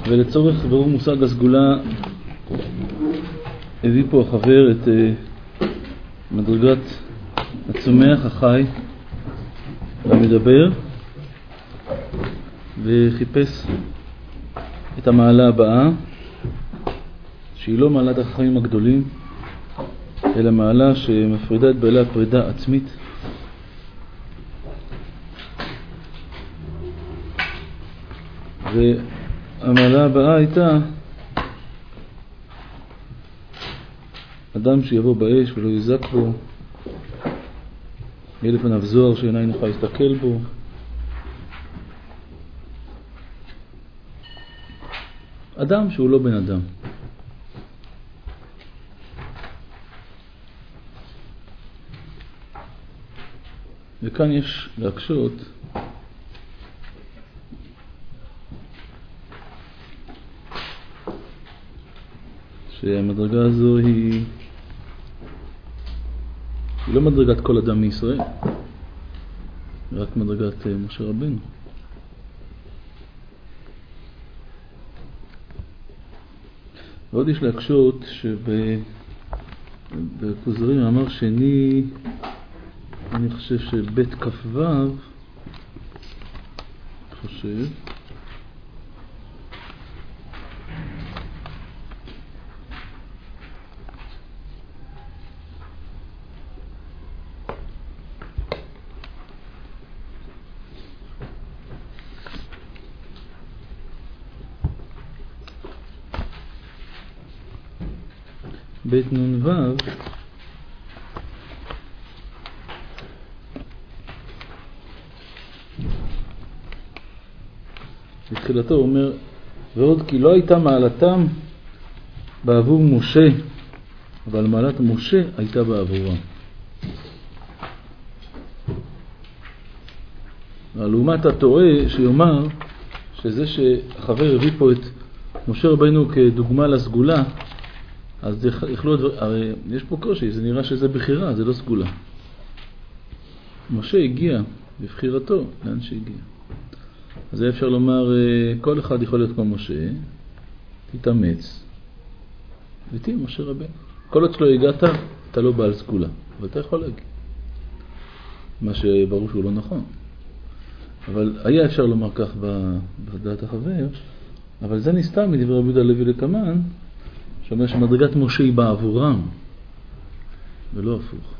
ולצורך ברור מושג הסגולה הביא פה החבר את מדרגת הצומח החי והמדבר, וחיפש את המעלה הבאה, שהיא לא מעלת החיים הגדולים, אלא מעלה שמפרידה את בעלי הפרידה עצמית. והמעלה הבאה הייתה אדם שיבוא באש ולא יזק בו, יהיה לפניו זוהר שעיניים נוכל להסתכל בו, אדם שהוא לא בן אדם. וכאן יש להקשות שהמדרגה הזו היא לא מדרגת כל אדם מישראל, רק מדרגת משה רבנו. ועוד יש להקשות שבכוזרים אמר שני, אני חושב שבית כ"ו, חושב בית נ"ו בתחילתו הוא אומר, ועוד כי לא הייתה מעלתם בעבור משה, אבל מעלת משה הייתה בעבורם. לעומת הטועה שיאמר שזה שהחבר הביא פה את משה רבנו כדוגמה לסגולה, אז יכלו הדבר, הרי יש פה קושי, זה נראה שזה בחירה, זה לא סגולה. משה הגיע בבחירתו לאן שהגיע. אז אפשר לומר, כל אחד יכול להיות כמו משה, תתאמץ ותהיה משה רבנו. כל עוד שלא הגעת, אתה לא בעל סגולה, אבל אתה יכול להגיע. מה שברור שהוא לא נכון. אבל היה אפשר לומר כך בדעת החבר, אבל זה נסתר מדברי רבי יהודה הלוי לקמן, שאומר שמדרגת משה היא בעבורם, ולא הפוך.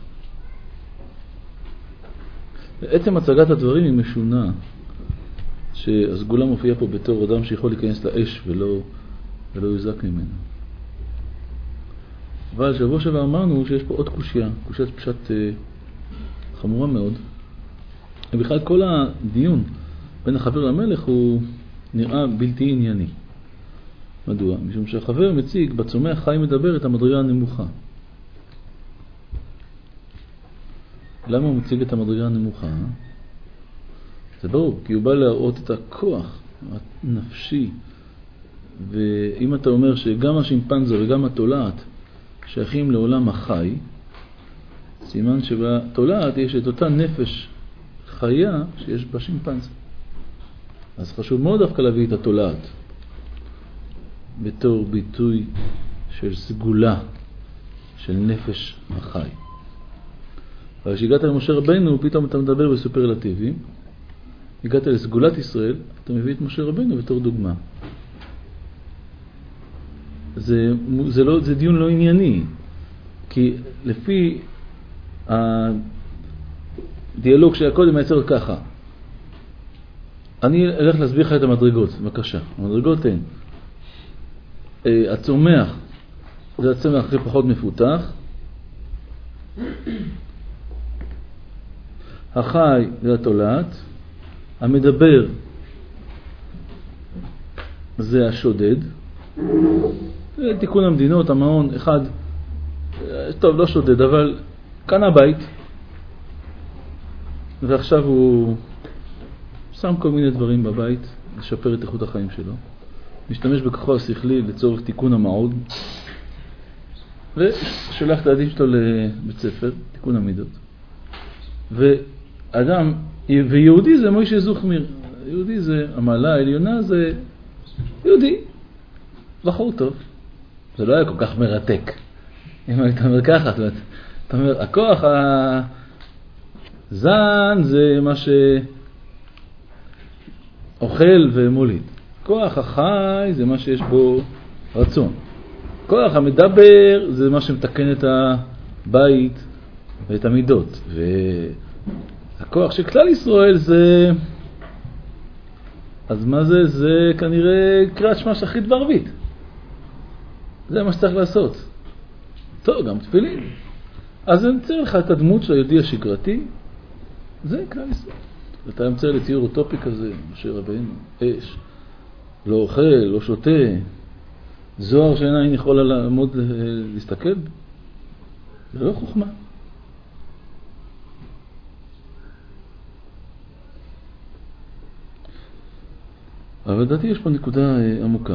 בעצם הצגת הדברים היא משונה, שהסגולה מופיעה פה בתור אדם שיכול להיכנס לאש ולא יזק ממנו. אבל שבוע שעבר אמרנו שיש פה עוד קושיה, קושיית פשט חמורה מאוד. ובכלל כל הדיון בין החבר למלך הוא נראה בלתי ענייני. מדוע? משום שהחבר מציג בצומח חי מדבר את המדרגה הנמוכה. למה הוא מציג את המדרגה הנמוכה? זה ברור, כי הוא בא להראות את הכוח הנפשי. ואם אתה אומר שגם השימפנזה וגם התולעת שייכים לעולם החי, סימן שבתולעת יש את אותה נפש חיה שיש בשימפנזה. אז חשוב מאוד דווקא להביא את התולעת בתור ביטוי של סגולה של נפש החי. אבל כשהגעת למשה רבנו, פתאום אתה מדבר בסופרלטיבים. הגעת לסגולת ישראל, אתה מביא את משה רבנו בתור דוגמה. זה דיון לא ענייני, כי לפי הדיאלוג שהיה קודם מייצר ככה. אני אלך להסביר לך את המדרגות, בבקשה. המדרגות הן, הצומח זה הצומח הכי פחות מפותח, החי זה התולעת, המדבר זה השודד, תיקון המדינות, המעון, אחד, טוב, לא שודד, אבל קנה בית, ועכשיו הוא שם כל מיני דברים בבית, לשפר את איכות החיים שלו, משתמש בכוחו השכלי לצורך תיקון המעוד, ושולח את הילדים שלו לבית ספר, תיקון המידות. ואדם, ויהודי זה מוישה זוכמיר, יהודי זה המעלה העליונה, זה יהודי, בחור טוב. זה לא היה כל כך מרתק. אם היית אומר ככה, אתה אומר, הכוח הזן זה מה שאוכל ומוליד. כוח החי זה מה שיש בו רצון. כוח המדבר זה מה שמתקן את הבית ואת המידות. והכוח של כלל ישראל זה... אז מה זה? זה כנראה קריאת שמע שחרית וערבית. זה מה שצריך לעשות. טוב, גם תפילין. אז אני אמצא לך את הדמות של היהודי השגרתי, זה כלל ישראל. אתה אמצא לציור אוטופי כזה, משה רבינו, אש, לא אוכל, לא שותה, זוהר שאינה יכולה לעמוד להסתכל. זה לא חוכמה. אבל לדעתי יש פה נקודה עמוקה.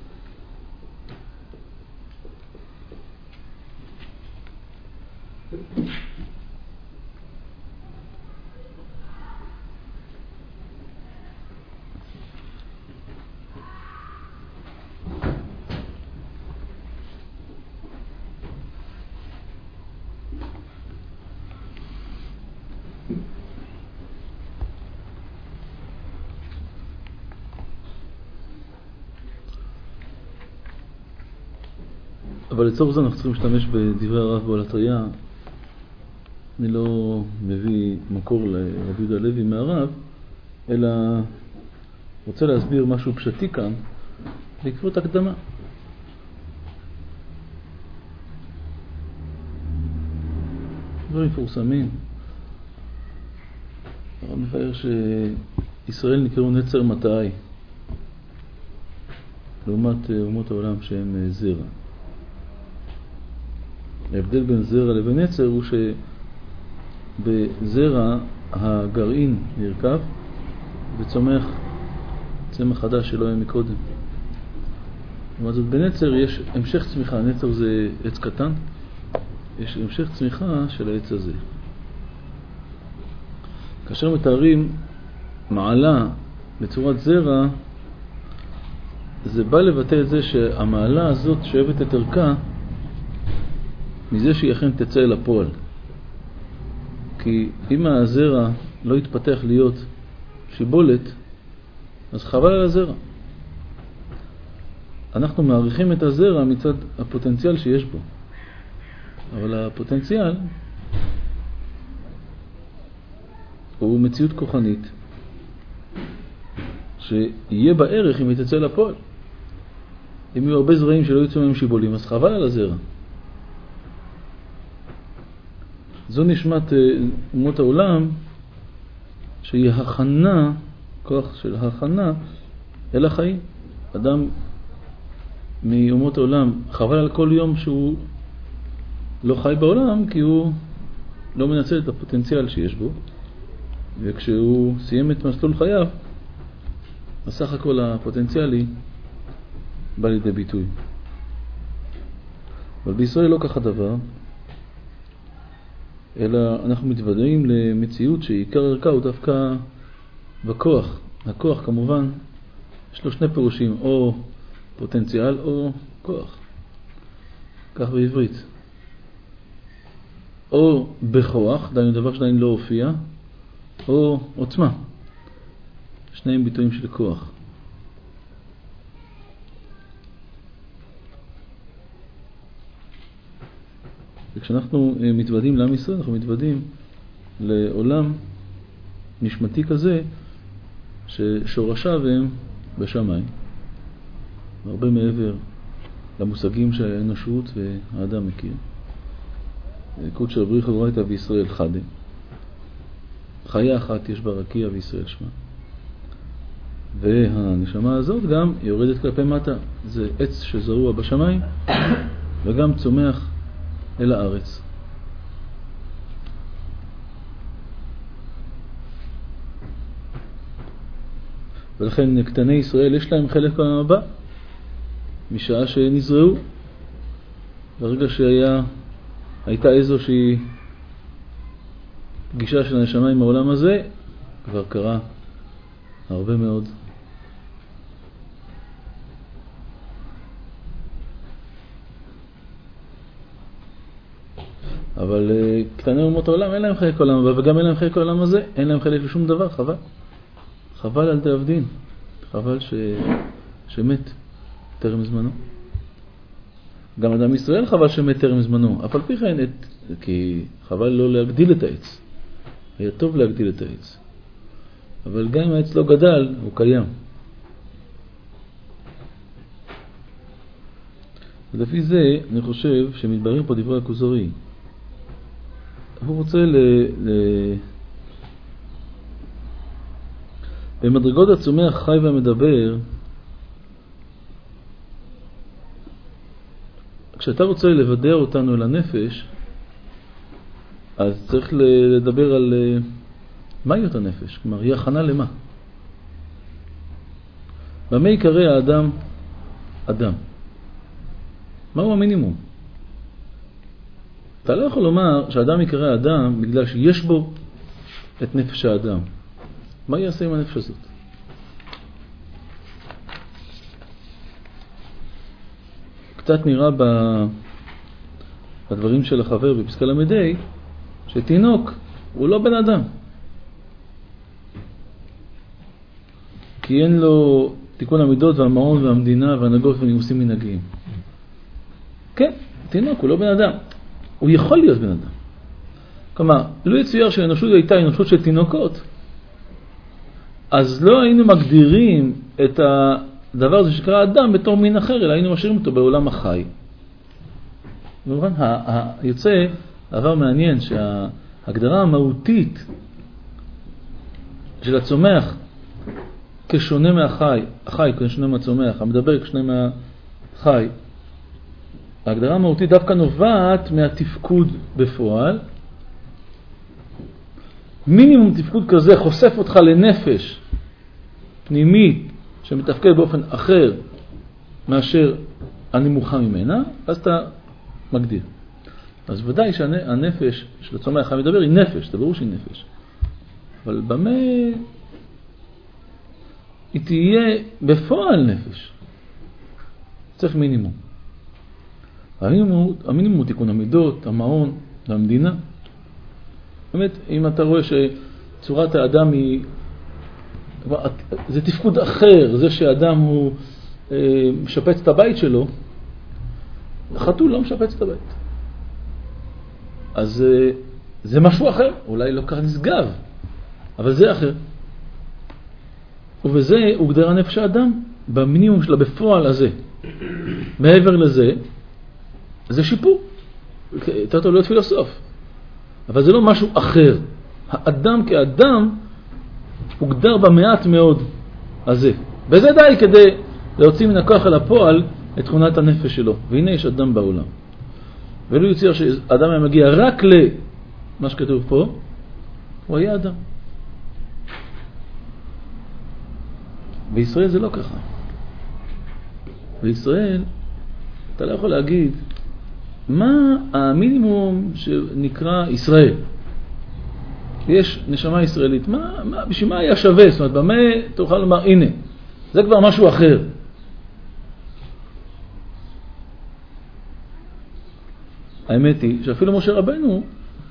אבל לצורך זה אנחנו צריכים להשתמש בדברי הרב בעל התריה. אני לא מביא מקור לרבי יהודה הלוי מהרב, אלא רוצה להסביר משהו פשטי כאן בעקבות הקדמה. דברים מפורסמים. הרב מבאר שישראל נקראו נצר מטעי, לעומת אומות העולם שהם זרע. ההבדל בין זרע לבין נצר הוא שבזרע הגרעין נרכב וצומח צמח חדש שלא היה מקודם. לעומת זאת בנצר יש המשך צמיחה. נצר זה עץ קטן, יש המשך צמיחה של העץ הזה. כאשר מתארים מעלה בצורת זרע, זה בא לבטא את זה שהמעלה הזאת שואבת את ערכה מזה שהיא אכן תצא אל הפועל. כי אם הזרע לא יתפתח להיות שיבולת, אז חבל על הזרע. אנחנו מעריכים את הזרע מצד הפוטנציאל שיש בו. אבל הפוטנציאל הוא מציאות כוחנית שיהיה בערך אם היא תצא לפועל. אם יהיו הרבה זרעים שלא יצאו מהם שיבולים, אז חבל על הזרע. זו נשמת אומות העולם, שהיא הכנה, כוח של הכנה אל החיים. אדם מאומות העולם חבל על כל יום שהוא לא חי בעולם, כי הוא לא מנצל את הפוטנציאל שיש בו, וכשהוא סיים את מסלול חייו, בסך הכל הפוטנציאלי בא לידי ביטוי. אבל בישראל לא כך הדבר, אלא אנחנו מתוודעים למציאות שעיקר ערכה הוא דווקא בכוח. הכוח כמובן יש לו שני פירושים, או פוטנציאל או כוח. כך בעברית. או בכוח, דיינו דבר שעדיין לא הופיע, או עוצמה. שניהם ביטויים של כוח. וכשאנחנו מתוודעים לעם ישראל, אנחנו מתוודעים לעולם נשמתי כזה ששורשיו הם בשמיים, הרבה מעבר למושגים שהאנושות והאדם מכיר. קודש בריך אורייתא וישראל חדה, חיה אחת יש בה רקיע וישראל שמה. והנשמה הזאת גם יורדת כלפי מטה. זה עץ שזרוע בשמיים וגם צומח אל הארץ. ולכן קטני ישראל יש להם חלק הבא, משעה שנזרעו. ברגע שהייתה איזושהי פגישה של הנשמה עם העולם הזה, כבר קרה הרבה מאוד. אבל קטני אומות העולם אין להם חלק העולם הבא, וגם אין להם חלק העולם הזה, אין להם חלק לשום דבר, חבל. חבל על דאבדין, חבל שמת טרם זמנו. גם אדם ישראל חבל שמת טרם זמנו, אף על פי כן, כי חבל לא להגדיל את העץ. היה טוב להגדיל את העץ. אבל גם אם העץ לא גדל, הוא קיים. ולפי זה אני חושב שמתבררים פה דברי הכוזרי. הוא רוצה במדרגות הצומח חי והמדבר, כשאתה רוצה לבדר אותנו לנפש, אז צריך לדבר על מה היא אותה נפש, כלומר היא הכנה למה. במה יקרא האדם אדם? מהו המינימום? אתה לא יכול לומר שהאדם יקרא אדם בגלל שיש בו את נפש האדם. מה יעשה עם הנפש הזאת? קצת נראה בדברים של החבר בפסקה למדי, שתינוק הוא לא בן אדם. כי אין לו תיקון המידות והמעון והמדינה והנהגות ונימוסים מנהגיים. כן, תינוק הוא לא בן אדם. הוא יכול להיות בן אדם. כלומר, לא יצויר שהאנושות הייתה אנושות של תינוקות, אז לא היינו מגדירים את הדבר הזה שקרא אדם בתור מין אחר, אלא היינו משאירים אותו בעולם החי. במובן, יוצא דבר מעניין שההגדרה המהותית של הצומח כשונה מהחי, החי כשונה מהצומח, המדבר כשונה מהחי, ההגדרה המהותית דווקא נובעת מהתפקוד בפועל. מינימום תפקוד כזה חושף אותך לנפש פנימית שמתפקד באופן אחר מאשר הנמוכה ממנה, אז אתה מגדיר. אז ודאי שהנפש של הצומח המדבר היא נפש, זה ברור שהיא נפש. אבל במה היא תהיה בפועל נפש? צריך מינימום. המינימום הוא תיקון המידות, המעון, המדינה. באמת, אם אתה רואה שצורת האדם היא, זה תפקוד אחר, זה שהאדם הוא משפץ את הבית שלו, חתול לא משפץ את הבית. אז זה משהו אחר, אולי לא כך נשגב, אבל זה אחר. ובזה הוגדר הנפש האדם, במינימום שלה בפועל הזה. מעבר לזה, זה שיפור. אתה לא להיות פילוסוף. אבל זה לא משהו אחר. האדם כאדם הוגדר במעט מאוד הזה. וזה די כדי להוציא מן הכוח אל הפועל את תכונת הנפש שלו. והנה יש אדם בעולם. ולא יוצא שאדם היה מגיע רק למה שכתוב פה, הוא היה אדם. בישראל זה לא ככה. בישראל אתה לא יכול להגיד מה המינימום שנקרא ישראל. יש נשמה ישראלית. בשביל מה היה שווה? זאת אומרת, במה תוכל לומר, הנה, זה כבר משהו אחר. האמת היא שאפילו משה רבנו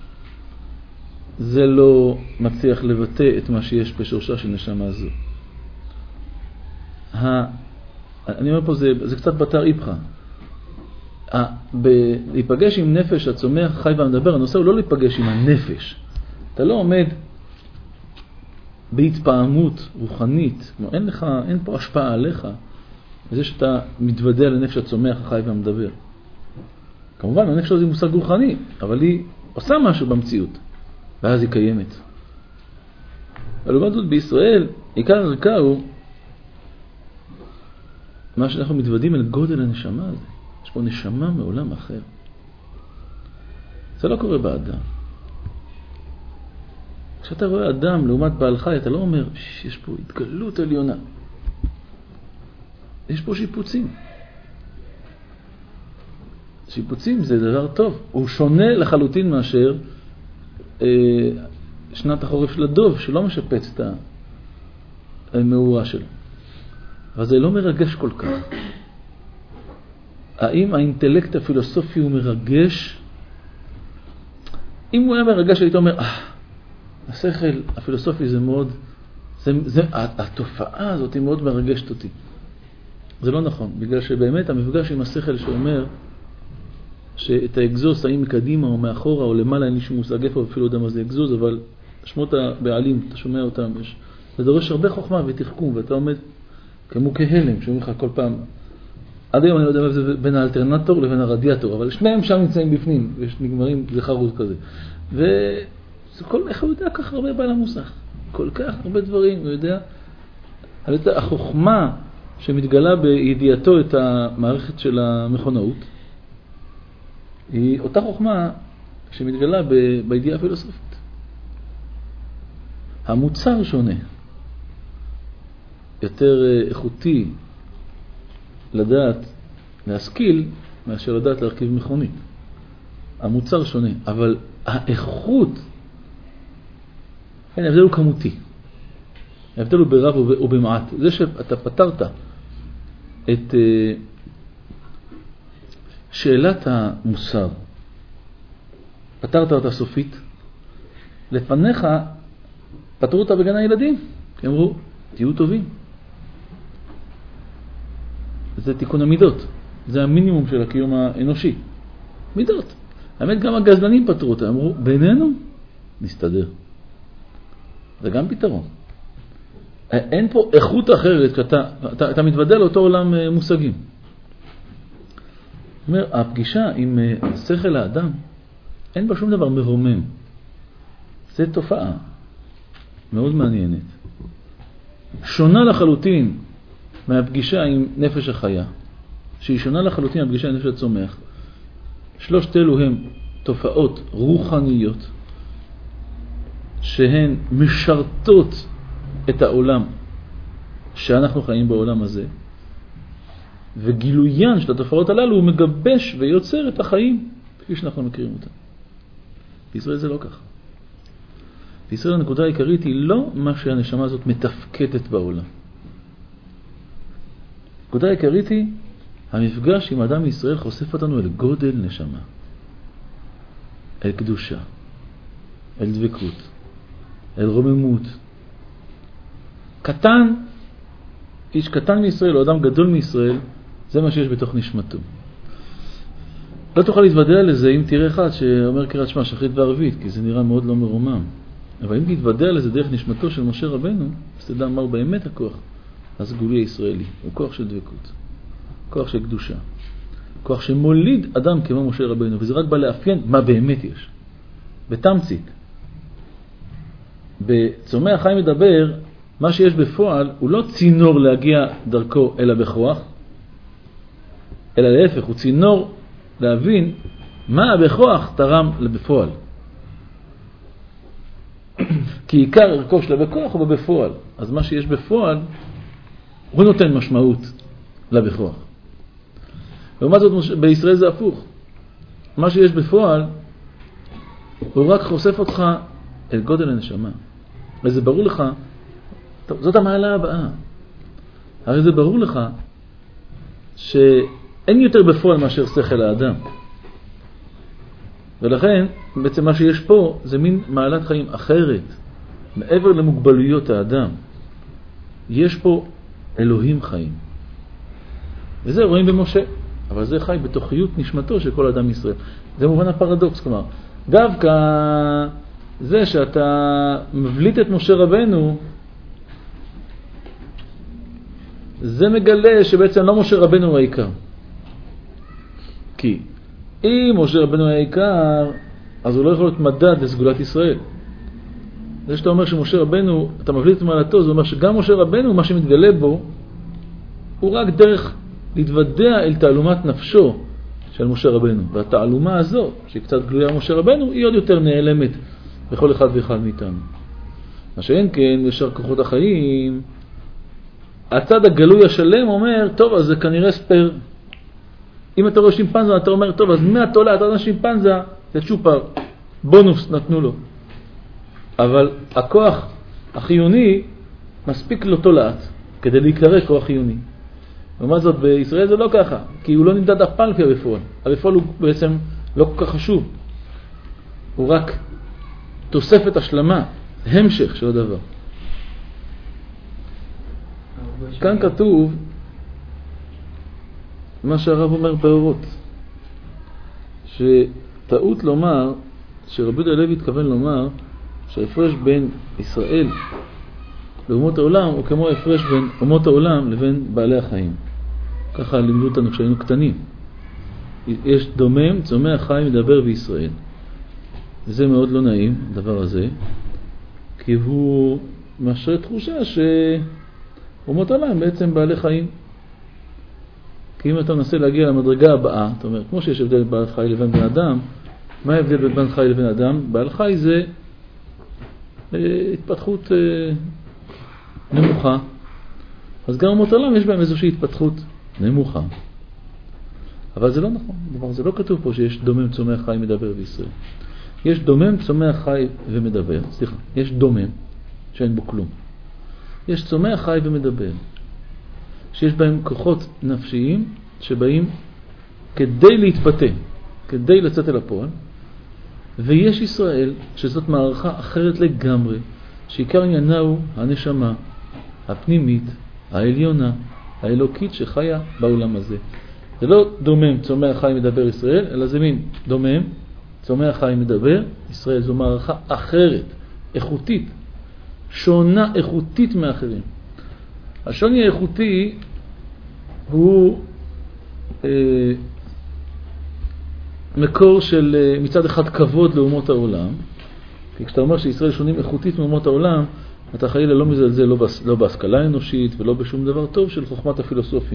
זה לא מצליח לבטא את מה שיש בשורשה של נשמה הזו. אני אומר פה, זה קצת בתר איפכה. להיפגש עם נפש הצומח חי והמדבר, הנושא הוא לא להיפגש עם הנפש. אתה לא עומד בהתפעמות רוחנית, אין פה השפעה עליך בזה שאתה מתוודע לנפש הצומח החי והמדבר. כמובן הנפש הזה היא מושג רוחני, אבל היא עושה משהו במציאות ואז היא קיימת. ולעומת זאת בישראל עיקר הרקע הוא מה שאנחנו מתוודעים אל גודל הנשמה הזה. יש פה נשמה מעולם אחר. זה לא קורה באדם. כשאתה רואה אדם לעומת בעל חי, אתה לא אומר, יש פה התגלות עליונה. יש פה שיפוצים. שיפוצים זה דבר טוב. הוא שונה לחלוטין מאשר שנת החורף של הדוב, שלא משפץ את המאורה שלו. אבל זה לא מרגש כל כך. האם האינטלקט הפילוסופי הוא מרגש אם הוא היה מרגש, היית אומר, השכל הפילוסופי זה מאוד, התופעה הזאת היא מאוד מרגשת אותי. זה לא נכון, בגלל שבאמת המפגש עם השכל שאומר שאת האגזוז האם מקדימה או מאחורה או למעלה, אין לי שום מושג איפה, אפילו יודע מה זה אגזוז, אבל שמות הבעלים, אתה שומע אותם, זה דורש הרבה חוכמה ותחכום, ואתה עומד כמו כהלם, שאומרים לך כל פעם, עד היום אני לא יודע מה זה בין האלטרנטור לבין הרדיאטור, אבל שניהם שם נמצאים בפנים, ויש נגמרים, זה חרוץ כזה. איך הוא יודע כך הרבה בעל המוסך? כל כך הרבה דברים, הוא יודע. החוכמה שמתגלה בידיעתו את המערכת של המכונאות, היא אותה חוכמה שמתגלה בידיעה הפילוסופית. המוצר שונה, יותר איכותי לדעת, להשכיל, מאשר לדעת להרכיב מכונית. המוצר שונה, אבל האיכות, ההבדל הוא כמותי. ההבדל הוא ברב ובמעט. זה שאתה פתרת את שאלת המוסר, פתרת אותה סופית, לפניך פתרו אותה בגן הילדים. כי אמרו, תהיו טובים. זה תיקון המידות. זה המינימום של הקיום האנושי. מידות. האמת גם הגזלנים פתרו אותה. אמרו, בינינו נסתדר. זה גם פתרון. אין פה איכות אחרת, אתה מתוודע לאותו עולם מושגים. זאת אומרת, הפגישה עם שכל האדם, אין בה שום דבר מרומם. זה תופעה מאוד מעניינת. שונה לחלוטין מהפגישה עם נפש החיה, שהיא שונה לחלוטין מהפגישה עם נפש הצומח. שלושת אלו הם תופעות רוחניות, שהן משרתות את העולם שאנחנו חיים בעולם הזה, וגילוין של התופעות הללו הוא מגבש ויוצר את החיים כפי שאנחנו מכירים אותם. בישראל זה לא ככה. בישראל הנקודה העיקרית היא לא מה שהנשמה הזאת מתפקדת בעולם. הנקודה העיקרית היא המפגש עם אדם מישראל חושף אותנו אל גודל נשמה, אל קדושה, אל דבקות, אל רוממות. קטן, איש קטן מישראל או אדם גדול מישראל, זה מה שיש בתוך נשמתו. לא תוכל להתוודע לזה אם תראה אחד שאומר קריאת שמע שחרית וערבית, כי זה נראה מאוד לא מרומם. אבל אם תתוודע לזה דרך נשמתו של משה רבנו, אז תדע מה הוא באמת הכוח הסגולי הישראלי. הוא כוח של דבקות, כוח של קדושה, כוח שמוליד אדם כמו משה רבנו, וזה רק בא לאפיין מה באמת יש. בתמצית, בצומח חיים מדבר, מה שיש בפועל הוא לא צינור להגיע דרכו אלא בכוח, אלא להפך, הוא צינור להבין מה בכוח תרם לבפועל. כי עיקר ערכו שלה בכוח הוא בפועל. אז מה שיש בפועל, הוא נותן משמעות לבכוח. ומה זאת בישראל זה הפוך. מה שיש בפועל, הוא רק חושף אותך אל גודל הנשמה. וזה ברור לך, זאת המעלה הבאה. הרי זה ברור לך שאין יותר בפועל מאשר שכל האדם. ולכן, בעצם מה שיש פה זה מין מעלת חיים אחרת, מעבר למוגבלויות האדם. יש פה אלוהים חיים. וזה רואים במשה. אבל זה חי בתוכיות נשמתו של כל אדם ישראל. זה מובן הפרדוקס, כלומר, דווקא זה שאתה מבליט את משה רבנו, זה מגלה שבעצם לא משה רבנו הוא העיקר. כי אם משה רבנו היה העיקר, אז הוא לא יכול להיות מדד לסגולת ישראל. זה שאתה אומר שמשה רבנו, אתה מבליט את מעלתו, זה אומר שגם משה רבנו, מה שמתגלה בו, הוא רק דרך להתוודע אל תעלומת נפשו של משה רבנו. והתעלומה הזו, שהיא קצת גלויה משה רבנו, היא עוד יותר נעלמת בכל אחד ואחד מאיתנו. מה שאין כן, ישר כוחות החיים, הצד הגלוי השלם אומר, טוב, אז זה כנראה ספר. אם אתה רואה שימפנזה, אתה אומר, טוב, אז מהתולעת עד השימפנזה, זה צ'ופר, בונוס נתנו לו. אבל הכוח החיוני מספיק לו תולעת, כדי להיקרא כוח חיוני. ומה זאת, בישראל זה לא ככה, כי הוא לא נמדד אף פעם לפי הבפועל. הבפועל הוא בעצם לא כל כך חשוב. הוא רק תוספת השלמה, המשך של הדבר. כאן כתוב מה שהרב אומר באורות, שטעות לומר, שרבי יהודה הלוי התכוון לומר, שההפרש בין ישראל לאומות העולם הוא כמו ההפרש בין אומות העולם לבין בעלי החיים. ככה לימדו אותנו כשהיינו קטנים. יש דומם, צומח, חי, מדבר בישראל. וזה מאוד לא נעים, הדבר הזה, כי הוא משרה תחושה שאומות העולם בעצם בעלי חיים. כי אם אתה מנסה להגיע למדרגה הבאה, זאת אומרת, כמו שיש הבדל בין בעל חי לבין בן אדם, מה ההבדל בין בעל חי לבין אדם? בעל חי זה התפתחות נמוכה. אז גם אומות העולם יש בהם איזושהי התפתחות נמוכה. אבל זה לא נכון. זה לא כתוב פה שיש דומם, צומח, חי, מדבר בישראל. יש דומם, צומח, חי ומדבר. סליחה, יש דומם שאין בו כלום. יש צומח, חי ומדבר. שיש בהם כוחות נפשיים שבאים כדי להתפתח, כדי לצאת אל הפועל. ויש ישראל, שזאת מערכה אחרת לגמרי, שעיקר עניינה הוא הנשמה, הפנימית, העליונה, האלוקית שחיה בעולם הזה. זה לא דומם, צומח, חי, מדבר ישראל, אלא זה מין דומם, צומח, חי, מדבר. ישראל זו מערכה אחרת, איכותית, שונה איכותית מאחרים. השוני האיכותי הוא מקור של מצד אחד כבוד לאומות העולם, כי כשאתה אומר שישראל שונים איכותית מאומות העולם, אתה חלילה לא מזלזל לא בהשכלה האנושית ולא בשום דבר טוב של חוכמת הפילוסופים.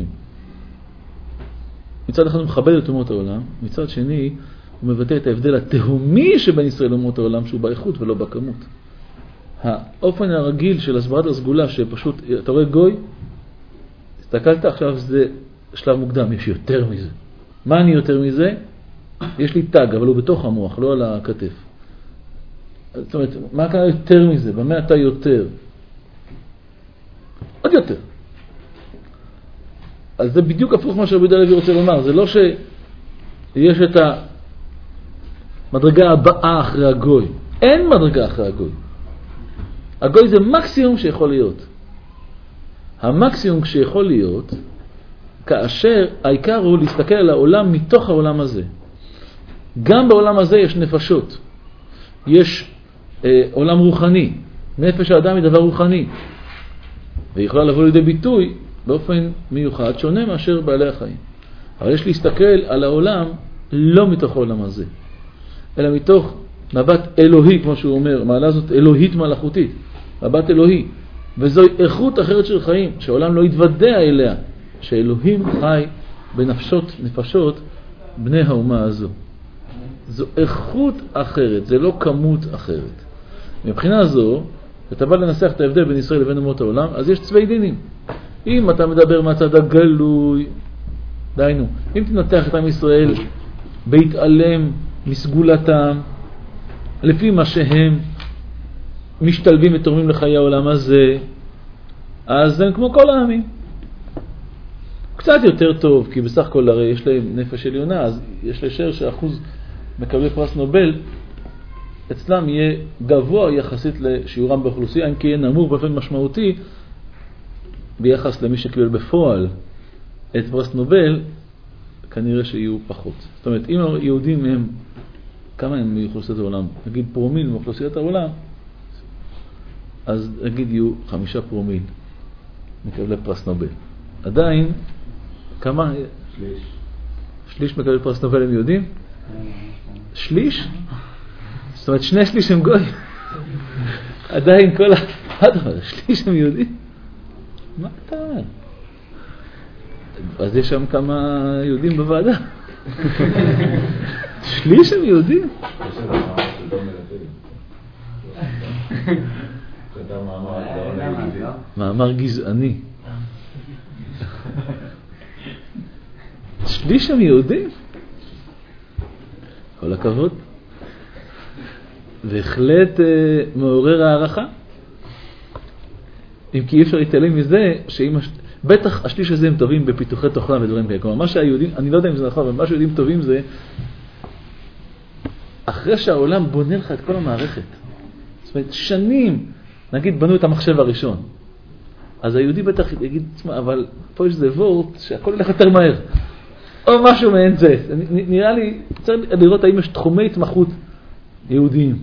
מצד אחד הוא מכבד את אומות העולם, מצד שני הוא מבטא את ההבדל התהומי שבין ישראל לאומות העולם, שהוא באיכות ולא בכמות. האופן הרגיל של הסברת הסגולה, שפשוט, אתה רואה גוי, הסתכלת עכשיו, זה שלב מוקדם, יש יותר מזה. מה אני יותר מזה? יש לי תג, אבל הוא בתוך המוח, לא על הכתף. זאת אומרת, מה כאן יותר מזה? במה אתה יותר? עוד יותר. אז זה בדיוק הפוך מה שרבי יהודה הלוי רוצה לומר. זה לא שיש את המדרגה הבאה אחרי הגוי. אין מדרגה אחרי הגוי. הגוי זה מקסימום שיכול להיות. המקסימום שיכול להיות, כאשר העיקר הוא להסתכל על העולם מתוך העולם הזה. גם בעולם הזה יש נפשות. יש עולם רוחני. נפש האדם היא דבר רוחני. והיא יכולה לבוא לידי ביטוי באופן מיוחד, שונה מאשר בעלי החיים. אבל יש להסתכל על העולם לא מתוך העולם הזה, אלא מתוך מבט אלוהי, כמו שהוא אומר, מעלה זאת אלוהית מלאכותית, מבט אלוהי. וזוהי איכות אחרת של חיים, שהעולם לא יתוודע אליה, שאלוהים חי נפשות בני האומה הזו. זו איכות אחרת, זה לא כמות אחרת. מבחינה זו, אתה בא לנסח את ההבדל בין ישראל לבין אומות העולם, אז יש צווי דינים. אם אתה מדבר מהצד הגלוי, דיינו, אם תנתח את עם ישראל בהתעלם מסגולתם, לפי מה שהם משתלבים ותורמים לחיי העולם הזה, אז הם כמו כל העמים. קצת יותר טוב, כי בסך הכל הרי יש להם נפש עליונה, אז יש לשער שאחוז מקבלי פרס נובל אצלם יהיה גבוה יחסית לשיעורם באוכלוסייה, אם כי יהיה נמוך באופן משמעותי ביחס למי שקיבל בפועל את פרס נובל, כנראה שיהיו פחות. זאת אומרת, אם היהודים הם, כמה הם מאוכלוסיית העולם? נגיד פרומיל מאוכלוסיית העולם, אז נגיד יהיו 5 פרומיל מקבלי פרס נובל. עדיין, כמה? שליש מקבלי פרס נובל הם יהודים? שליש? זאת אומרת, 2/3 הם גוי. עדיין כל שליש הם יהודים? מה אתה אומר? אז יש שם כמה יהודים בוועדה. שליש הם יהודים? מאמר גזעני. שליש הם יהודים? כל הכבוד. בהחלט מעורר הערכה. אם כי אי אפשר להתעלם מזה, בטח השליש הזה הם טובים בפיתוחי תוכנה ודברים כאלה. כלומר, מה שהיהודים, אני לא יודע אם זה נכון, אבל מה שהיהודים טובים זה, אחרי שהעולם בונה לך את כל המערכת, זאת אומרת, שנים, נגיד, בנו את המחשב הראשון. אז היהודי בטח יגיד, תשמע, אבל פה יש זה וורט שהכל ילך יותר מהר. או משהו מעין זה. נראה לי, צריך לראות האם יש תחומי התמחות יהודיים.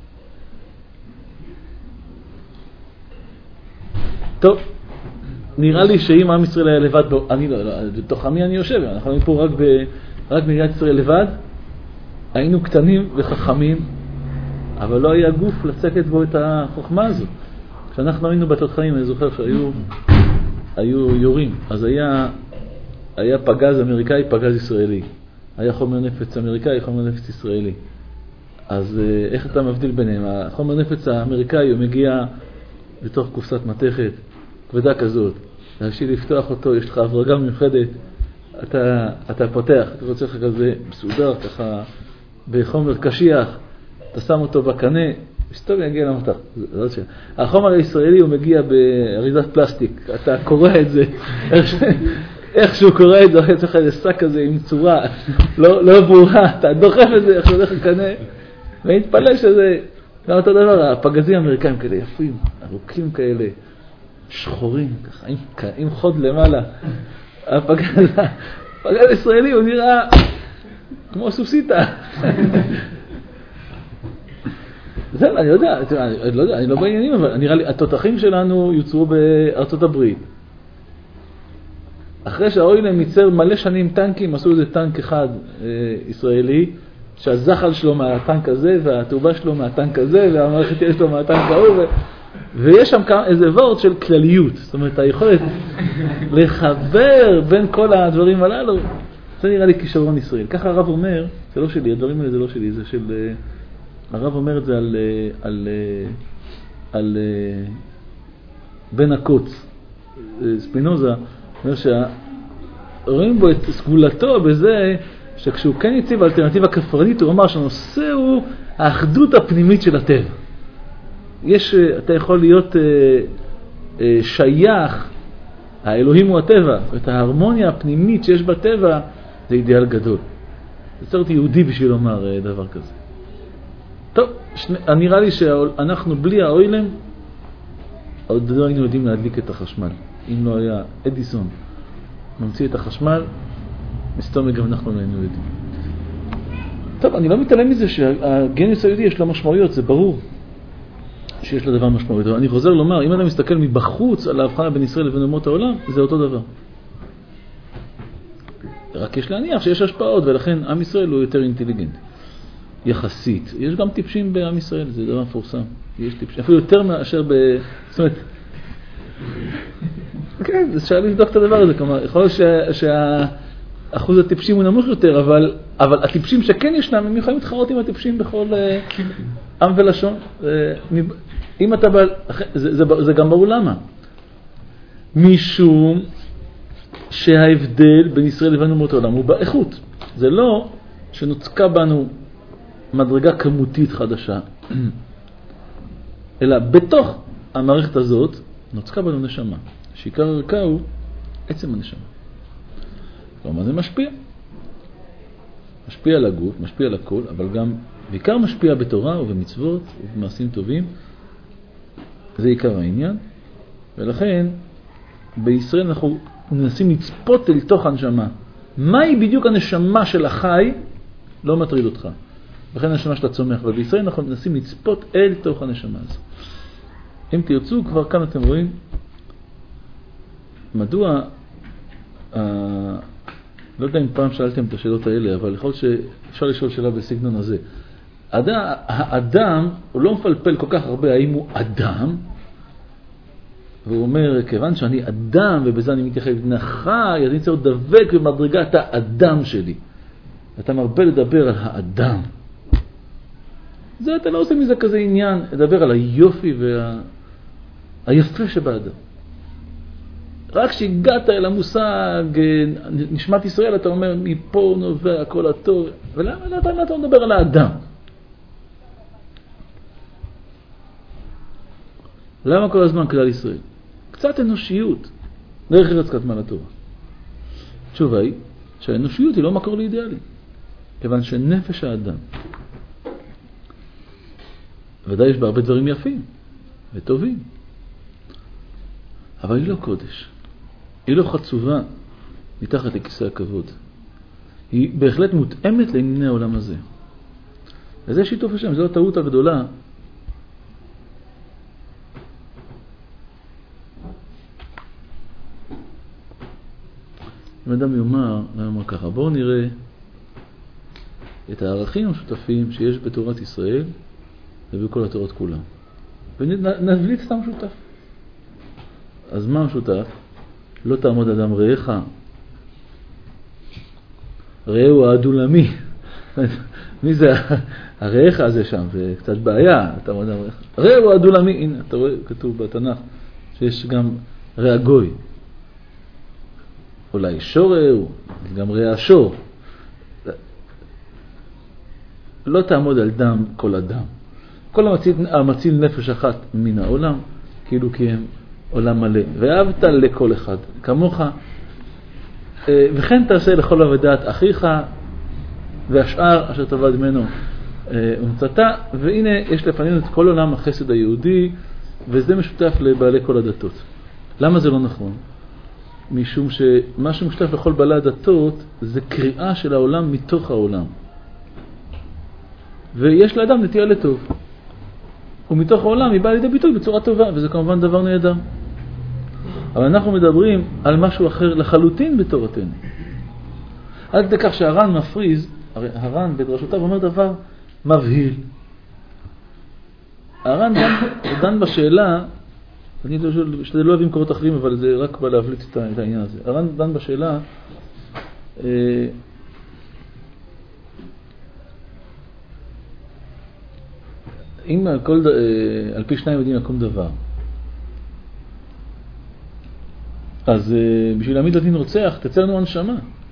טוב, נראה לי שאם עם ישראל היה לבד, אני לא, בתוך עמי אני יושב, אנחנו היינו פה רק מדינת ישראל לבד, היינו קטנים וחכמים, אבל לא היה גוף לצקת בו את החוכמה הזו. כשאנחנו היינו בתותחנים, אני זוכר שהיו יורים, אז היה פגז אמריקאי, פגז ישראלי. היה חומר נפץ אמריקאי, חומר נפץ ישראלי. אז איך אתה מבדיל ביניהם? החומר נפץ האמריקאי הוא מגיע בתוך קופסת מתכת, כבדה כזאת. להשאיר לפתוח אותו, יש לך הברגה מיוחדת, אתה פותח, אתה רוצה לך כזה מסודר, ככה בחומר קשיח, אתה שם אותו בקנה, מסתום יגיע למתח. החומר הישראלי הוא מגיע באריזת פלסטיק, אתה קורא את זה, איך שהוא קורא את זה, יש לך איזה שק כזה עם צורה לא ברורה, אתה דוחף את זה, איך שהולך לקנה, והתפלא שזה, גם אותו דבר, הפגזים האמריקאים כאלה יפים, ארוכים כאלה, שחורים, ככה, עם חוד למעלה. הפגז הישראלי הוא נראה כמו סוסיטה. זהו, אני יודע, אני לא בעניינים, אבל נראה לי, התותחים שלנו יוצרו בארצות הברית. אחרי שהאוילם ייצר מלא שנים טנקים, עשו איזה טנק אחד ישראלי, שהזחל שלו מהטנק הזה, והתאובה שלו מהטנק הזה, והמערכת יש לו מהטנק ההוא, ויש שם איזה וורט של כלליות. זאת אומרת, היכולת לחבר בין כל הדברים הללו, זה נראה לי כישרון ישראל. ככה הרב אומר, זה לא שלי, הדברים האלה זה לא שלי, זה של... הרב אומר את זה על בן הקוץ. ספינוזה אומר שרואים בו את סגולתו בזה שכשהוא כן יציב אלטרנטיבה כפרנית, הוא אמר שהנושא הוא האחדות הפנימית של הטבע. אתה יכול להיות שייך, האלוהים הוא הטבע, ואת ההרמוניה הפנימית שיש בטבע, זה אידיאל גדול. זה צריך להיות יהודי בשביל לומר דבר כזה. טוב, נראה לי שאנחנו בלי האוילם, עוד לא היינו יודעים להדליק את החשמל. אם לא היה אדיסון ממציא את החשמל, מסתום גם אנחנו לא היינו יודעים. טוב, אני לא מתעלם מזה שהגניוס היהודי יש לו משמעויות, זה ברור שיש לו דבר משמעויות. אני חוזר לומר, אם אתה מסתכל מבחוץ על ההבחנה בין ישראל לבין אומות העולם, זה אותו דבר. רק יש להניח שיש השפעות, ולכן עם ישראל הוא יותר אינטליגנט. יחסית. יש גם טיפשים בעם ישראל, זה דבר מפורסם. יש טיפשים, אפילו יותר מאשר זאת אומרת, כן, זה שאלה לבדוק את הדבר הזה, כלומר, יכול להיות שהאחוז הטיפשים הוא נמוך יותר, אבל הטיפשים שכן ישנם, הם יכולים להתחרות עם הטיפשים בכל עם ולשון. אם אתה זה גם ברור למה. משום שההבדל בין ישראל לבין אומות העולם הוא באיכות. זה לא שנוצקה בנו מדרגה כמותית חדשה, אלא בתוך המערכת הזאת נוצקה בנו נשמה, שעיקר ערכה הוא עצם הנשמה. כלומר זה משפיע על הגוף, משפיע על הכל, אבל גם בעיקר משפיע בתורה ובמצוות ובמעשים טובים. זה עיקר העניין, ולכן בישראל אנחנו מנסים לצפות אל תוך הנשמה. מהי בדיוק הנשמה של החי לא מטריד אותך, וכן הנשמה שאתה צומח, אבל בישראל אנחנו מנסים לצפות אל תוך הנשמה הזו. אם תרצו, כבר כאן אתם רואים מדוע, לא יודע אם פעם שאלתם את השאלות האלה, אבל יכול להיות שאפשר לשאול שאלה בסגנון הזה. האדם, הוא לא מפלפל כל כך הרבה האם הוא אדם, והוא אומר, כיוון שאני אדם, ובזה אני מתייחד לבנך, אני צריך לדבק במדרגת האדם שלי. אתה מרבה לדבר על האדם. זה אתה לא עושה מזה כזה עניין, לדבר על היופי והיפה שבאדם. רק שהגעת אל המושג נשמת ישראל, אתה אומר, מפה נובע הכל הטוב. ולמה אתה מדבר על האדם? למה כל הזמן כלל ישראל? קצת אנושיות, דרך ארץ קדמה לתורה. התשובה היא שהאנושיות היא לא מקור לאידיאלי, כיוון שנפש האדם ודאי יש בה הרבה דברים יפים וטובים. אבל היא לא קודש. היא לא חצובה מתחת לכיסא הכבוד. היא בהחלט מותאמת לענייני העולם הזה. וזה שיתוף השם, זו הטעות הגדולה. אם אדם יאמר ככה, בואו נראה את הערכים המשותפים שיש בתורת ישראל ובכל התורות כולם. ונבליט סתם משותף. אז מה המשותף? לא תעמוד אדם רעך. רעהו העדולמי. מי זה הרעך הזה שם? זה קצת בעיה. תעמוד אדם רעך. רעהו העדולמי. הנה, אתה רואה, כתוב בתנ"ך שיש גם רע גוי. אולי שור רעהו, גם רע שור. לא תעמוד על דם כל אדם. כל המציל נפש אחת מן העולם, כאילו כי הם עולם מלא. ואהבת לכל אחד, כמוך, וכן תעשה לכל עבודת אחיך, והשאר אשר תבד ממנו ומצאתה. והנה יש לפנינו את כל עולם החסד היהודי, וזה משותף לבעלי כל הדתות. למה זה לא נכון? משום שמה שמשותף לכל בעלי הדתות זה קריאה של העולם מתוך העולם. ויש לאדם נטייה לטוב. ומתוך העולם היא באה לידי ביטוי בצורה טובה, וזה כמובן דבר נהדר. אבל אנחנו מדברים על משהו אחר לחלוטין בתורתנו. עד כדי כך שהר"ן מפריז, הר"ן בדרשותיו אומר דבר מבהיל. הר"ן דן בשאלה, אני לא אוהב עם קורות אחרים, אבל זה רק בא להבליט את העניין הזה. הר"ן דן בשאלה, אם על פי שניים יודעים יקום דבר, אז בשביל להעמיד לדין רוצח תצא לנו הנשמה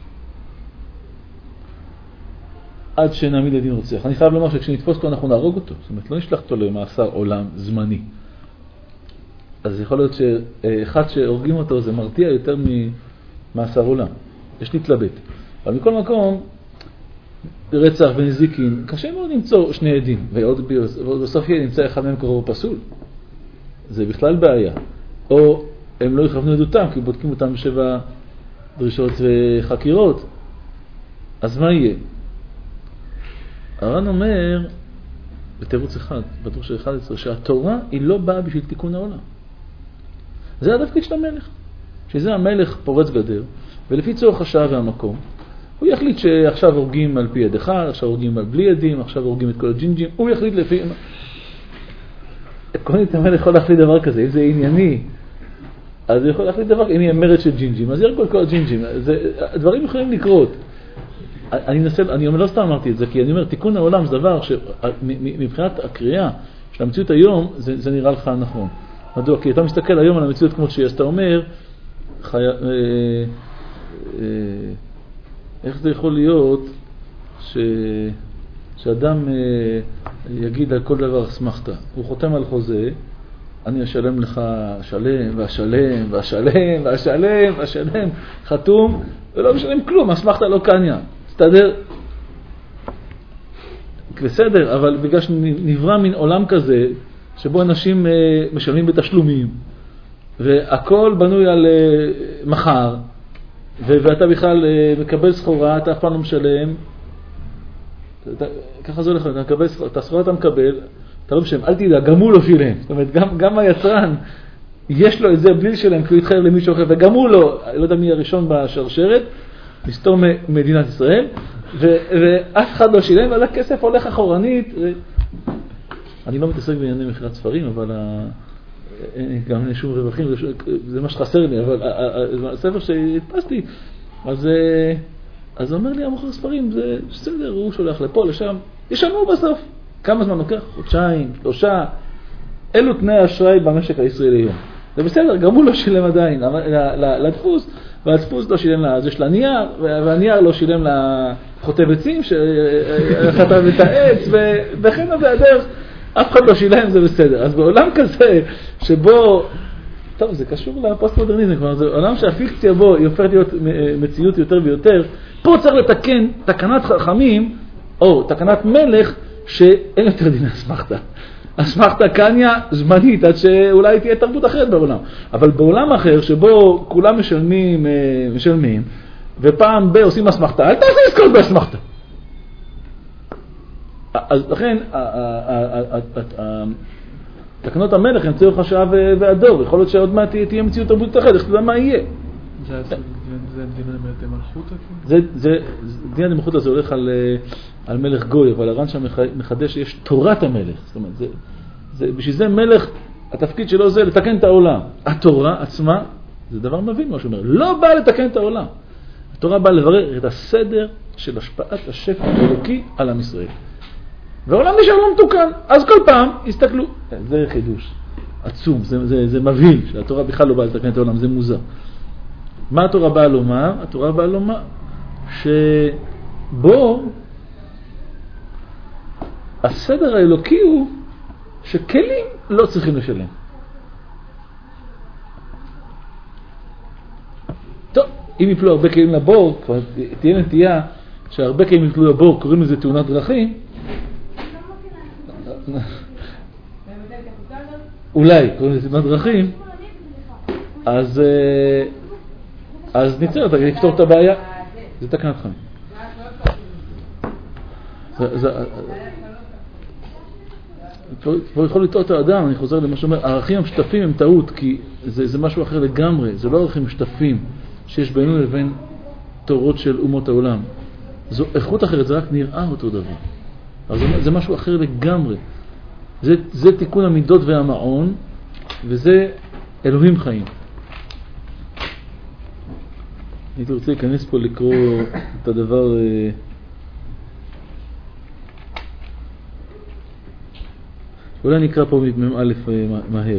עד שנעמיד לדין רוצח. אני חייב לומר שכשנתפוס אותו אנחנו נהרוג אותו, זאת אומרת לא נשלח אותו למאסר עולם זמני. אז יכול להיות שאחד שהורגים אותו זה מרתיע יותר ממאסר עולם. יש להתלבט. אבל מכל מקום, רצח ונזיקין, קשה מאוד למצוא שני עדים, ועוד בסוף יהיה נמצא אחד מהם קרוב פסול. זה בכלל בעיה. או הם לא יכוונו עדותם, כי בודקים אותם בשבע דרישות וחקירות. אז מה יהיה? הר"ן אומר, בתירוץ אחד, בדרוש 11, שהתורה היא לא באה בשביל תיקון העולם. זה הדווקא של המלך. שזה המלך פורץ גדר, ולפי צורך השעה והמקום, הוא יחליט שעכשיו הורגים על פי יד אחד, עכשיו הורגים על בלי ידים, עכשיו הורגים את כל הג'ינג'ים, הוא יחליט לפי... עקרונית המלך יכול להחליט דבר כזה, אם זה ענייני, אז הוא יכול להחליט דבר, אם יהיה מרד של ג'ינג'ים, אז ירגו את כל הג'ינג'ים. דברים יכולים לקרות. אני לא סתם אמרתי את זה, כי אני אומר, תיקון העולם זה דבר שמבחינת הקריאה של המציאות היום, זה נראה לך נכון. מדוע? כי אתה מסתכל היום על המציאות כמו שהיא, אז אתה אומר, איך זה יכול להיות שאדם יגיד על כל דבר אסמכתה? הוא חותם על חוזה, אני אשלם לך שלם ואשלם ואשלם ואשלם ואשלם, חתום, ולא משלם כלום, אסמכתה לא קניה. תסתדר. בסדר, אבל בגלל שנברא מן עולם כזה, שבו אנשים משלמים בתשלומים, והכל בנוי על מחר, ואתה בכלל מקבל סחורה, אתה אף פעם לא משלם, ככה זה הולך, את הסחורה אתה מקבל, אתה לא משלם, אל תדע, גם הוא לא שילם. זאת אומרת, גם היצרן, יש לו את זה בלי לשלם, כי הוא יתחייב למישהו אחר, וגם הוא לא יודע מי הראשון בשרשרת, מסתור מדינת ישראל, ואף אחד לא שילם, ואז הכסף הולך אחורנית. אני לא מתעסק בענייני מכירת ספרים, אבל גם אין שום רווחים, זה מה שחסר לי, אבל הספר שהדפסתי, אז אומר לי, המוכר ספרים, זה בסדר, הוא שולח לפה, לשם, ישלמו בסוף. כמה זמן לוקח? חודשיים, 3. אלו תנאי האשראי במשק הישראלי היום. זה בסדר, גם הוא לא שילם עדיין לדפוס, והדפוס לא שילם לה, אז יש לה נייר, והנייר לא שילם לחוטב עצים, שחטב את העץ, וכן הדרך, אף אחד לא שילם, זה בסדר. אז בעולם כזה, שבו, טוב, זה קשור לפוסט-מודרניזם, כלומר, זה עולם שהפיקציה בו היא הופכת להיות מציאות יותר ויותר, פה צריך לתקן תקנת חכמים, או תקנת מלך, שאין יותר דין אסמכתה. אסמכתה קניה זמנית, עד שאולי תהיה תרבות אחרת בעולם. אבל בעולם אחר, שבו כולם משלמים, ופעם עושים אסמכתה, אל תעשה לזכות באסמכתה. אז לכן, תקנות המלך ימצאו לך שעה והדור. יכול להיות שעוד מעט תהיה מציאות תרבות אחרת, איך אתה יודע מה יהיה? זה דין המלכות? דין המלכות הזה הולך על מלך גוי, אבל הר"ן שם מחדש שיש תורת המלך. זאת אומרת, בשביל זה מלך, התפקיד שלו זה לתקן את העולם. התורה עצמה, זה דבר מבין מה שאומר, לא באה לתקן את העולם. התורה באה לברר את הסדר של השפעת השפע האלוקי על עם ישראל. והעולם נשאר לא מתוקן. אז כל פעם הסתכלו. זה חידוש עצום, זה מבהיל, שהתורה בכלל לא באה לתקן את העולם, זה מוזר. מה התורה באה לומר? התורה באה לומר שבו הסדר האלוקי הוא שכלים לא צריכים לשלם. טוב, אם יפלו הרבה כלים לבור, כבר תהיה נטייה שהרבה כלים יפלו לבור, קוראים לזה תאונת דרכים. אולי, קוראים לזה תאונת דרכים. אז ניצר, אתה לפתור את הבעיה. זה תקנת חיים. כבר יכול לטעות האדם, אני חוזר למה שאומר, הערכים המשותפים הם טעות, כי זה משהו אחר לגמרי, זה לא ערכים משותפים שיש בינינו לבין תורות של אומות העולם. זו איכות אחרת, זה רק נראה אותו דבר. אז זה משהו אחר לגמרי. זה תיקון המידות והמעון, וזה אלוהים חיים. הייתי רוצה להיכנס פה לקרוא את הדבר... אולי נקרא פה ממ"א מהר.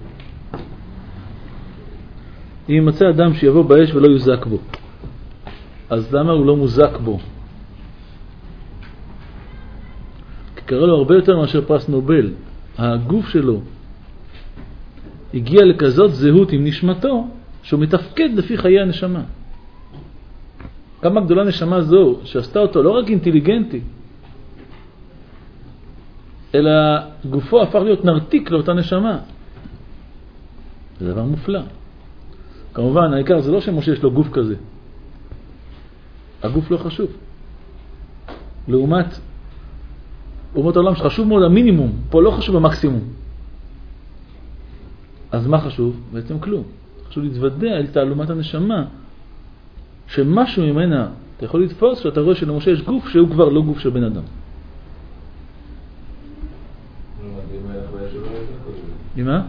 אם ימצא אדם שיבוא באש ולא יוזק בו, אז למה הוא לא מוזק בו? כי קרא לו הרבה יותר מאשר פרס נובל. הגוף שלו הגיע לכזאת זהות עם נשמתו, שהוא מתפקד לפי חיי הנשמה. כמה גדולה נשמה זו, שעשתה אותו לא רק אינטליגנטי, אלא גופו הפך להיות נרתיק לאותה נשמה. זה דבר מופלא. כמובן, העיקר זה לא שמשה יש לו גוף כזה. הגוף לא חשוב. לעומת אומות העולם שחשוב מאוד המינימום, פה לא חשוב המקסימום. אז מה חשוב? בעצם כלום. חשוב להתוודע אל תעלומת הנשמה, שמשהו ממנה אתה יכול לתפוס שאתה רואה שלמשה יש גוף שהוא כבר לא גוף של בן אדם. עם מה?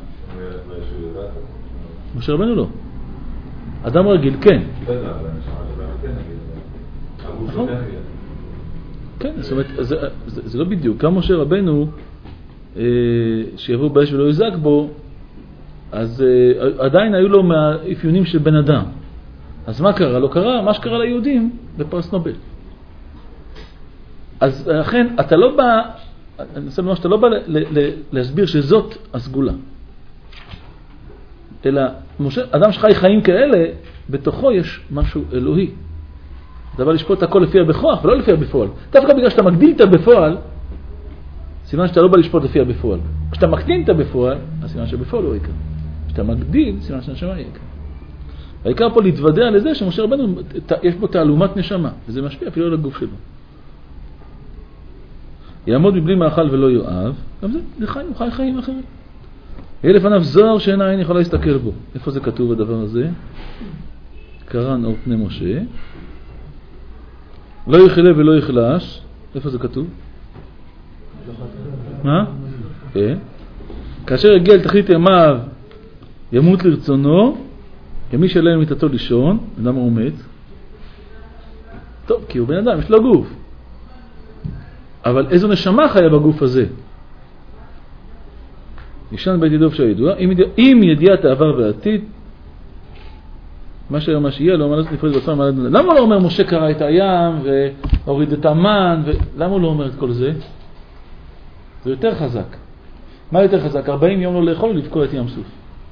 משה רבנו לא. אדם רגיל, כן. נכון. כן, זאת אומרת, זה לא בדיוק. גם משה רבנו, שיבוא באש ולא יזק בו, אז עדיין היו לו מהאפיונים של בן אדם. אז מה קרה? לא קרה מה שקרה ליהודים בפרס נובל. אז לכן, אתה לא בא, אני רוצה לומר שאתה לא בא להסביר שזאת הסגולה. אלא, אדם שחי חיים כאלה, בתוכו יש משהו אלוהי. אתה בא לשפוט הכל לפי הבכוח ולא לפי הבפועל. דווקא בגלל שאתה מגדיל את הבפועל, סימן שאתה לא בא לשפוט לפי הבפועל. כשאתה מקטין את הבפועל, אז סימן שבפועל הוא העיקר. כשאתה מגדיל, סימן שהנשמה היא העיקר. העיקר פה להתוודע לזה שמשה רבנו, יש בו תעלומת נשמה, וזה משפיע אפילו על הגוף שלו. יעמוד מבלי מאכל ולא יואב, גם זה חיים, הוא חי חיים אחרים. יהיה לפניו זוהר שאין העין יכולה להסתכל בו. איפה זה כתוב הדבר הזה? קרן אור פני משה. לא יחלה ולא יחלש. איפה זה כתוב? מה? כן. כאשר יגיע אל תכלית ימיו, ימות לרצונו, כמי שלהם מיתתו לישון. למה הוא מת? טוב, כי הוא בן אדם, יש לו גוף. אבל איזו נשמה חיה בגוף הזה? ישן בית ידוב שהידוע, אם ידיעת העבר והעתיד, מה שהיום מה שיהיה, לא אומר לזה נפרד בעצמם, למה הוא לא אומר משה קרא את הים והוריד את המן, למה הוא לא אומר את כל זה? זה יותר חזק. מה יותר חזק? 40 יום לא לאכול ולבקוע את ים סוף.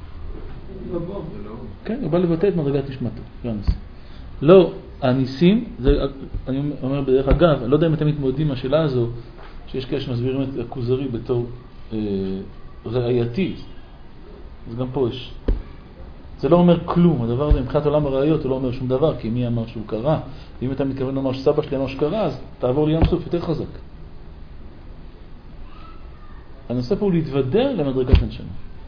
כן, הוא בא לבטא את מדרגת נשמתו. לא, הניסים, אני אומר בדרך אגב, אני לא יודע אם אתם מתמודדים מהשאלה הזו, שיש כאלה שמסבירים את הכוזרי בתור ראייתי. אז גם פה יש. זה לא אומר כלום, הדבר הזה מבחינת עולם הראיות הוא לא אומר שום דבר, כי מי אמר שהוא קרה? ואם אתה מתכוון לומר שסבא שלי אמר שקרה, אז תעבור לים סוף יותר חזק. הנושא פה הוא להתוודע למדרגת הנשמה.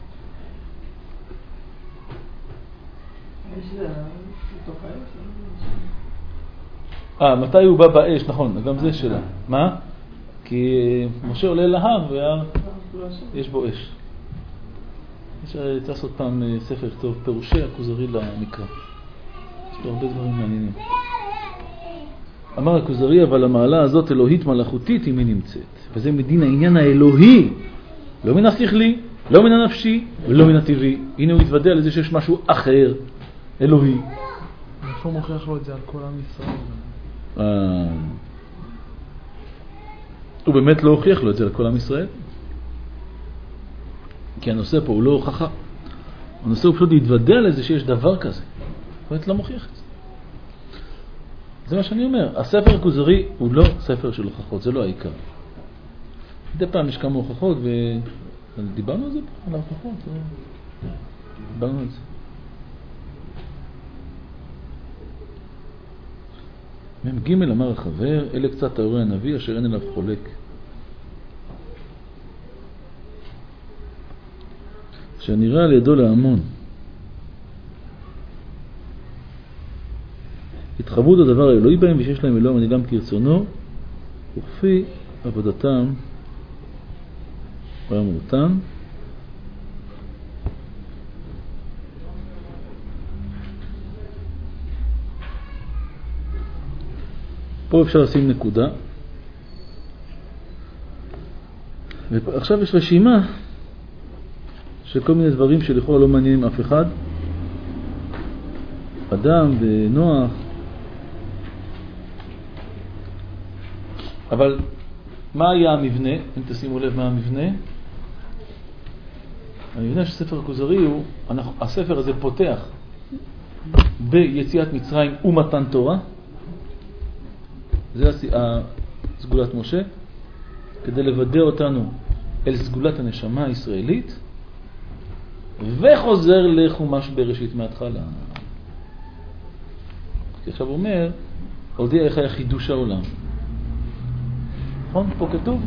מתי הוא בא באש? נכון, גם זה שאלה. מה? כי משה עולה להר וההר יש בו אש. צריך לעשות פעם ספר כתוב פירושי הכוזרי למקרא. יש פה הרבה דברים מעניינים. אמר הכוזרי, אבל המעלה הזאת אלוהית מלאכותית היא מי נמצאת. וזה מדין העניין האלוהי, לא מן השכלי, לא מן הנפשי ולא מן הטבעי. הנה הוא התוודע לזה שיש משהו אחר, אלוהי. איפה הוא מוכיח לו את זה על כל עם ישראל? הוא באמת לא הוכיח לו את זה על כל עם ישראל. כי הנושא פה הוא לא הוכחה. הנושא הוא פשוט להתוודע לזה שיש דבר כזה. הוא באמת לא מוכיח את זה. זה מה שאני אומר. הספר הכוזרי הוא לא ספר של הוכחות, זה לא העיקר. מדי פעם יש כמה הוכחות ודיברנו על זה פה, על ההוכחות. דיברנו על זה. מ"ג אמר החבר, אלה קצת תיאורי הנביא אשר אין אליו חולק. שנראה על ידו להמון. התחברות הדבר האלוהי בהם ושיש להם אלוהים מנהיגם כרצונו וכפי עבודתם ואמורתם. פה אפשר לשים נקודה. ועכשיו יש רשימה של כל מיני דברים שלכאורה לא מעניינים אף אחד. אדם ונוח. אבל מה היה המבנה? אם תשימו לב מה המבנה. המבנה של ספר הכוזרי הוא, הספר הזה פותח ביציאת מצרים ומתן תורה. זה סגולת משה, כדי לוודא אותנו אל סגולת הנשמה הישראלית, וחוזר לחומש בראשית מההתחלה. כי עכשיו הוא אומר, הודיע איך היה חידוש העולם. נכון? פה כתוב,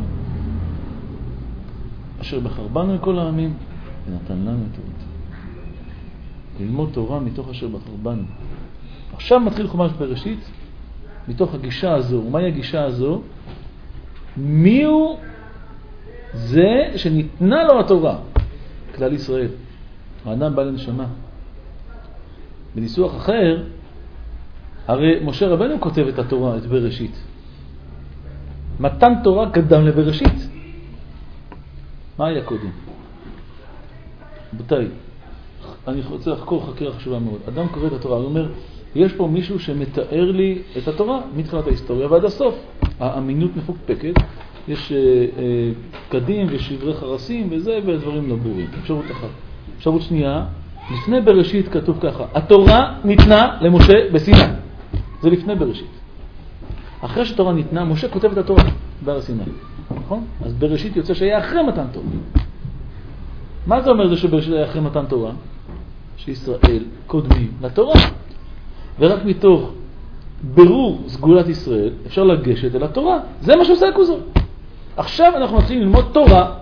אשר בחר בנו מכל העמים, ונתן לנו את תורתו. ללמוד תורה מתוך אשר בחר בנו. עכשיו מתחיל חומש בראשית, מתוך הגישה הזו. ומהי הגישה הזו? מי הוא זה שניתנה לו התורה? כלל ישראל. האדם בעל הנשמה. בניסוח אחר, הרי משה רבנו כותב את התורה, את בראשית. מתן תורה קדם לבראשית. מה היה קודם? רבותיי, אני רוצה לחקור חקירה חשובה מאוד. אדם קורא את התורה, הוא אומר, יש פה מישהו שמתאר לי את התורה מתחילת ההיסטוריה ועד הסוף. האמינות מפוקפקת, יש קדים ושברי חרסים וזה, והדברים לא ברורים. אפשרות אחת. אפשרות שנייה, לפני בראשית כתוב ככה, התורה ניתנה למשה בסיני. זה לפני בראשית. אחרי שתורה ניתנה, משה כותב את התורה בהר סיני. נכון? אז בראשית יוצא שהיה אחרי מתן תורה. מה זה אומר זה שבראשית היה אחרי מתן תורה? שישראל קודמים לתורה. ורק מתוך ברור סגולת ישראל אפשר לגשת אל התורה. זה מה שעושה הכוזרי. עכשיו אנחנו מתחילים ללמוד תורה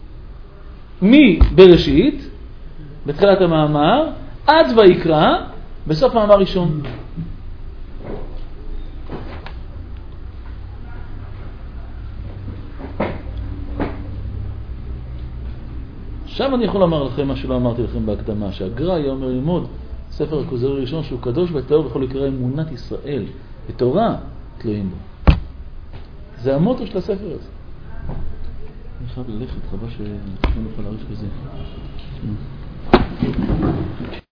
מבראשית, בתחילת המאמר, עד ויקרא, בסוף מאמר ראשון. עכשיו אני יכול לומר לכם מה שלא אמרתי לכם בהקדמה, שהגר"א היה אומר ללמוד ספר הכוזרי הראשון שהוא קדוש וטהור וכל יקרא אמונת ישראל, ותורה תלויים בו. זה המוטו של הספר הזה. אני חייב ללכת, חבל שאני יכול להאריך בזה.